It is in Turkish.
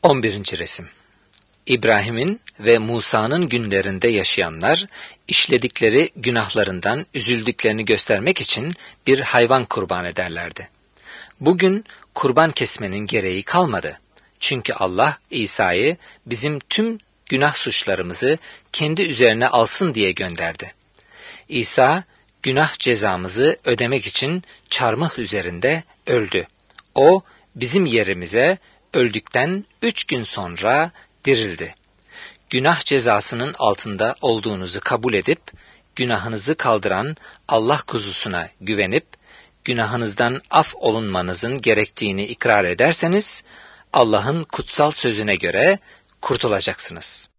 11. resim. İbrahim'in ve Musa'nın günlerinde yaşayanlar, işledikleri günahlarından üzüldüklerini göstermek için bir hayvan kurban ederlerdi. Bugün kurban kesmenin gereği kalmadı. Çünkü Allah İsa'yı bizim tüm günah suçlarımızı kendi üzerine alsın diye gönderdi. İsa, günah cezamızı ödemek için çarmıh üzerinde öldü. O, bizim yerimize öldükten 3 gün sonra dirildi. Günah cezasının altında olduğunuzu kabul edip, günahınızı kaldıran Allah kuzusuna güvenip, günahınızdan af olunmanızın gerektiğini ikrar ederseniz, Allah'ın kutsal sözüne göre kurtulacaksınız.